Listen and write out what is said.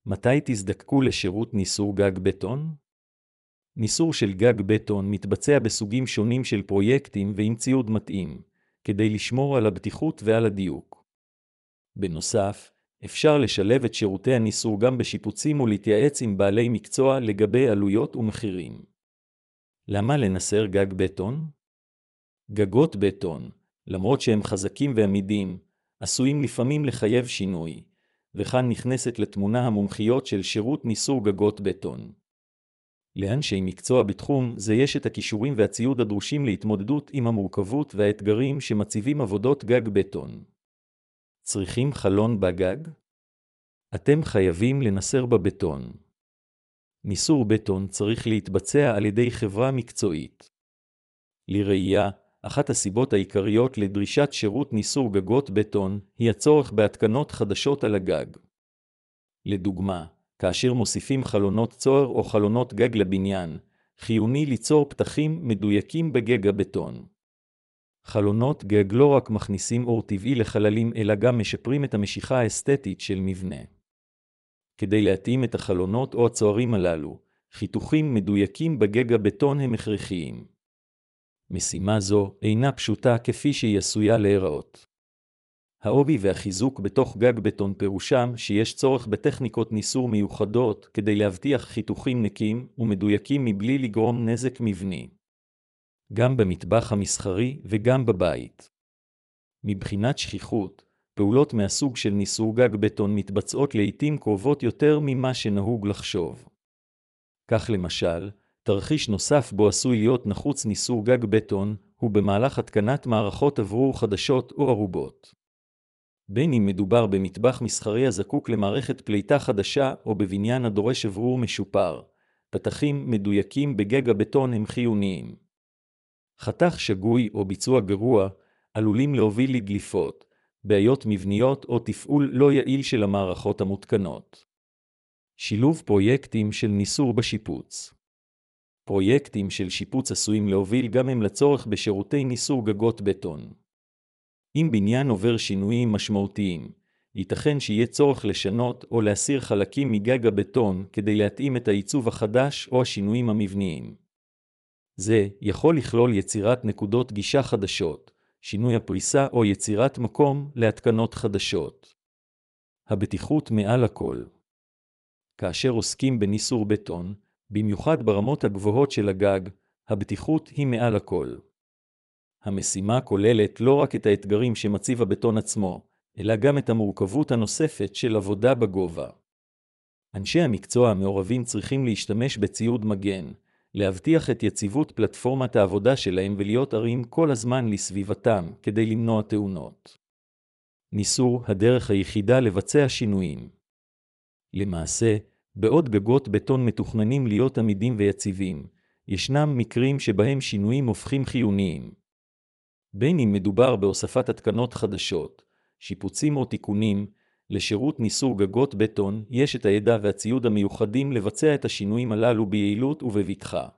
מתי תזדקקו לשירות ניסור גג בטון? ניסור של גג בטון מתבצע בסוגים שונים של פרויקטים ועם ציוד מתאים, כדי לשמור על הבטיחות ועל הדיוק. בנוסף, אפשר לשלב את שירותי הניסור גם בשיפוצים ולהתייעץ עם בעלי מקצוע לגבי עלויות ומחירים. למה לנסר גג בטון? גגות בטון, למרות שהם חזקים ועמידים, עשויים לפעמים לחייב שינוי, וכאן נכנסת לתמונה המומחיות של שירות ניסור גגות בטון. לאנשי מקצוע בתחום זה יש את הכישורים והציוד הדרושים להתמודדות עם המורכבות והאתגרים שמציבים עבודות גג בטון. צריכים חלון בגג? אתם חייבים לנסר בבטון. ניסור בטון צריך להתבצע על ידי חברה מקצועית. לראייה, אחת הסיבות העיקריות לדרישת שירות ניסור גגות בטון היא הצורך בהתקנות חדשות על הגג. לדוגמה, כאשר מוסיפים חלונות צוהר או חלונות גג לבניין, חיוני ליצור פתחים מדויקים בגג הבטון. חלונות גג לא רק מכניסים אור טבעי לחללים אלא גם משפרים את המשיכה האסתטית של מבנה. כדי להתאים את החלונות או הצוהרים הללו, חיתוכים מדויקים בגג הבטון הם הכרחיים. משימה זו אינה פשוטה כפי שהיא עשויה להיראות. העובי והחיזוק בתוך גג בטון פירושם שיש צורך בטכניקות ניסור מיוחדות כדי להבטיח חיתוכים נקיים ומדויקים מבלי לגרום נזק מבני. גם במטבח המסחרי וגם בבית. מבחינת שכיחות, פעולות מהסוג של ניסור גג בטון מתבצעות לעתים קרובות יותר ממה שנהוג לחשוב. כך למשל, תרחיש נוסף בו עשוי להיות נחוץ ניסור גג בטון הוא במהלך התקנת מערכות אוורור חדשות או ערובות. בין אם מדובר במטבח מסחרי הזקוק למערכת פליטה חדשה או בבניין הדורש אוורור משופר, פתחים מדויקים בגג הבטון הם חיוניים. חתך שגוי או ביצוע גרוע עלולים להוביל לדליפות, בעיות מבניות או תפעול לא יעיל של המערכות המותקנות. שילוב פרויקטים של ניסור בשיפוץ. פרויקטים של שיפוץ עשויים להוביל גם הם לצורך בשירותי ניסור גגות בטון. אם בניין עובר שינויים משמעותיים, ייתכן שיהיה צורך לשנות או להסיר חלקים מגג הבטון כדי להתאים את העיצוב החדש או השינויים המבניים. זה יכול לכלול יצירת נקודות גישה חדשות, שינוי הפריסה או יצירת מקום להתקנות חדשות. הבטיחות מעל הכל. כאשר עוסקים בניסור בטון, במיוחד ברמות הגבוהות של הגג, הבטיחות היא מעל הכל. המשימה כוללת לא רק את האתגרים שמציב הבטון עצמו, אלא גם את המורכבות הנוספת של עבודה בגובה. אנשי המקצוע המעורבים צריכים להשתמש בציוד מגן, להבטיח את יציבות פלטפורמת העבודה שלהם ולהיות ערים כל הזמן לסביבתם כדי למנוע תאונות. ניסור הדרך היחידה לבצע שינויים. למעשה, בעוד גגות בטון מתוכננים להיות עמידים ויציבים, ישנם מקרים שבהם שינויים הופכים חיוניים. בין אם מדובר בהוספת התקנות חדשות, שיפוצים או תיקונים, לשירות ניסור גגות בטון יש את הידע והציוד המיוחדים לבצע את השינויים הללו ביעילות ובבטחה.